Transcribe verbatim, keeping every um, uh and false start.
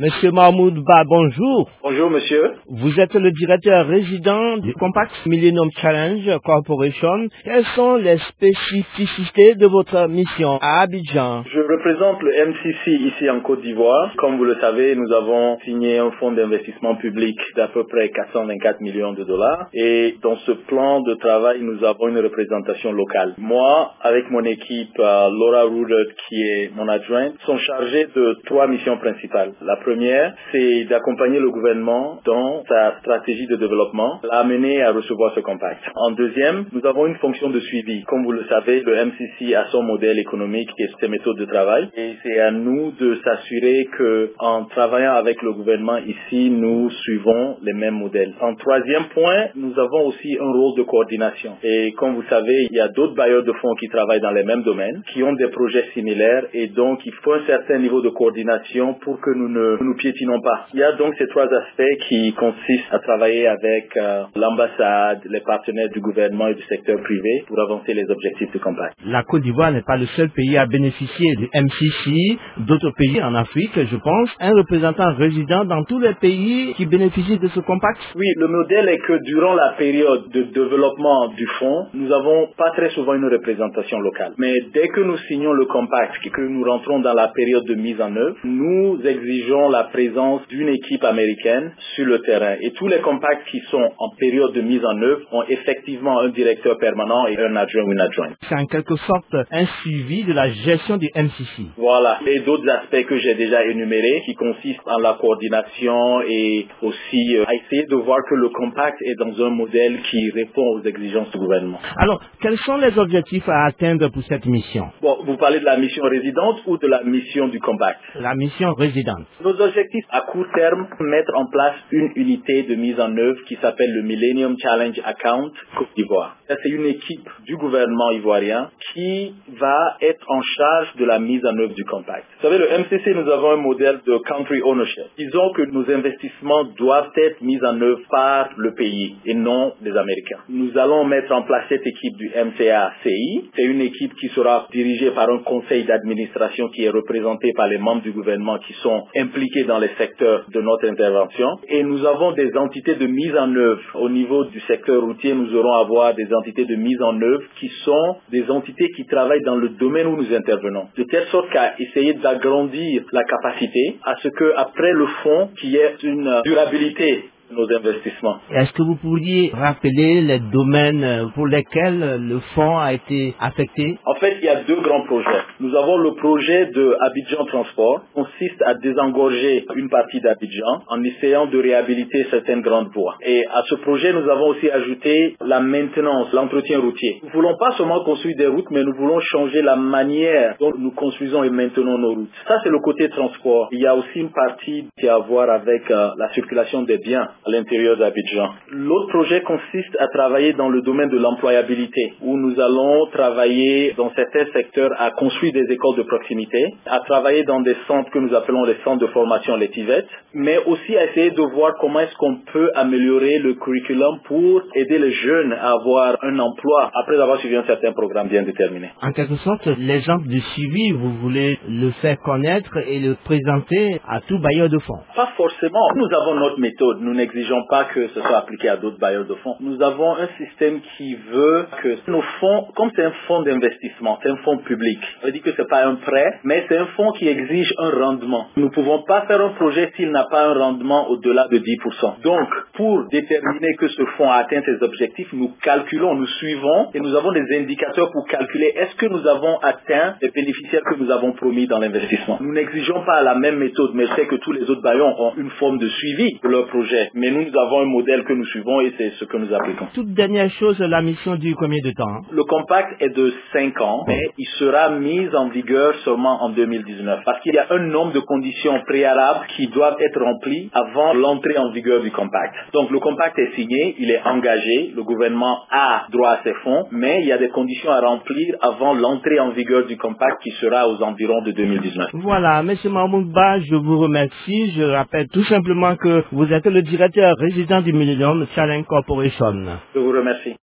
Monsieur Mahmoud Ba, bonjour. Bonjour monsieur. Vous êtes le directeur résident du Compact Millennium Challenge Corporation. Quelles sont les spécificités de votre mission à Abidjan? Je représente le M C C ici en Côte d'Ivoire. Comme vous le savez, nous avons signé un fonds d'investissement public d'à peu près quatre cent vingt-quatre millions de dollars. Et dans ce plan de travail, nous avons une représentation locale. Moi, avec mon équipe, euh, Laura Rudert, qui est mon adjointe, sont chargés de trois missions principales. La première, c'est d'accompagner le gouvernement dans sa stratégie de développement, l'amener à recevoir ce compact. En deuxième, nous avons une fonction de suivi. Comme vous le savez, le M C C a son modèle économique et ses méthodes de travail. Et c'est à nous de s'assurer que, en travaillant avec le gouvernement ici, nous suivons les mêmes modèles. En troisième point, nous avons aussi un rôle de coordination. Et comme vous savez, il y a d'autres bailleurs de fonds qui travaillent dans les mêmes domaines, qui ont des projets similaires, et donc il faut un certain niveau de coordination pour que nous ne nous piétinons pas. Il y a donc ces trois aspects qui consistent à travailler avec euh, l'ambassade, les partenaires du gouvernement et du secteur privé pour avancer les objectifs du compact. La Côte d'Ivoire n'est pas le seul pays à bénéficier du M C C. D'autres pays en Afrique, je pense, un représentant résident dans tous les pays qui bénéficient de ce compact. Oui, le modèle est que durant la période de développement du fonds, nous n'avons pas très souvent une représentation locale. Mais dès que nous signons le compact et que nous rentrons dans la période de mise en œuvre, nous exigeons la présence d'une équipe américaine sur le terrain. Et tous les compacts qui sont en période de mise en œuvre ont effectivement un directeur permanent et un adjoint ou une adjointe. C'est en quelque sorte un suivi de la gestion du M C C. Voilà. Et d'autres aspects que j'ai déjà énumérés qui consistent en la coordination et aussi euh, à essayer de voir que le compact est dans un modèle qui répond aux exigences du gouvernement. Alors, quels sont les objectifs à atteindre pour cette mission? Bon, vous parlez de la mission résidente ou de la mission du compact? La mission résidente. Nos objectifs à court terme, mettre en place une unité de mise en œuvre qui s'appelle le Millennium Challenge Account Côte d'Ivoire. C'est une équipe du gouvernement ivoirien qui va être en charge de la mise en œuvre du compact. Vous savez, le M C C, nous avons un modèle de country ownership. Disons que nos investissements doivent être mis en œuvre par le pays et non les Américains. Nous allons mettre en place cette équipe du M C A C I. C'est une équipe qui sera dirigée par un conseil d'administration qui est représenté par les membres du gouvernement qui sont impliqués dans les secteurs de notre intervention. Et nous avons des entités de mise en œuvre. Au niveau du secteur routier, nous aurons à avoir des entités de mise en œuvre qui sont des entités qui travaillent dans le domaine où nous intervenons. De telle sorte qu'à essayer d'agrandir la capacité à ce que, après le fonds, qu'il y ait une durabilité nos investissements. Est-ce que vous pourriez rappeler les domaines pour lesquels le fonds a été affecté? En fait, il y a deux grands projets. Nous avons le projet de Abidjan Transport, qui consiste à désengorger une partie d'Abidjan en essayant de réhabiliter certaines grandes voies. Et à ce projet, nous avons aussi ajouté la maintenance, l'entretien routier. Nous ne voulons pas seulement construire des routes, mais nous voulons changer la manière dont nous construisons et maintenons nos routes. Ça, c'est le côté transport. Il y a aussi une partie qui a à voir avec euh, la circulation des biens à l'intérieur d'Abidjan. L'autre projet consiste à travailler dans le domaine de l'employabilité, où nous allons travailler dans certains secteurs à construire des écoles de proximité, à travailler dans des centres que nous appelons les centres de formation, les T V E T, mais aussi à essayer de voir comment est-ce qu'on peut améliorer le curriculum pour aider les jeunes à avoir un emploi après avoir suivi un certain programme bien déterminé. En quelque sorte, l'exemple du suivi, vous voulez le faire connaître et le présenter à tout bailleur de fonds? Pas forcément. Nous avons notre méthode. Nous n'exigeons pas que ce soit appliqué à d'autres bailleurs de fonds. Nous avons un système qui veut que nos fonds, comme c'est un fonds d'investissement, c'est un fonds public, ça veut dire que c'est pas un prêt, mais c'est un fonds qui exige un rendement. Nous ne pouvons pas faire un projet s'il n'a pas un rendement au-delà de dix pour cent. Donc, pour déterminer que ce fonds a atteint ses objectifs, nous calculons, nous suivons et nous avons des indicateurs pour calculer est-ce que nous avons atteint les bénéficiaires que nous avons promis dans l'investissement. Nous n'exigeons pas la même méthode, mais c'est que tous les autres bailleurs ont une forme de suivi de leur projet. Mais nous, nous avons un modèle que nous suivons et c'est ce que nous appliquons. Toute dernière chose, la mission dure combien de temps? Le compact est de cinq ans, mais il sera mis en vigueur seulement en deux mille dix-neuf. Parce qu'il y a un nombre de conditions préalables qui doivent être remplies avant l'entrée en vigueur du compact. Donc le compact est signé, il est engagé, le gouvernement a droit à ses fonds, mais il y a des conditions à remplir avant l'entrée en vigueur du compact qui sera aux environs de deux mille dix-neuf. Voilà, M. Mahmoud Ba, je vous remercie. Je rappelle tout simplement que vous êtes le directeur résident du Millennium Challenge Corporation. Je vous remercie.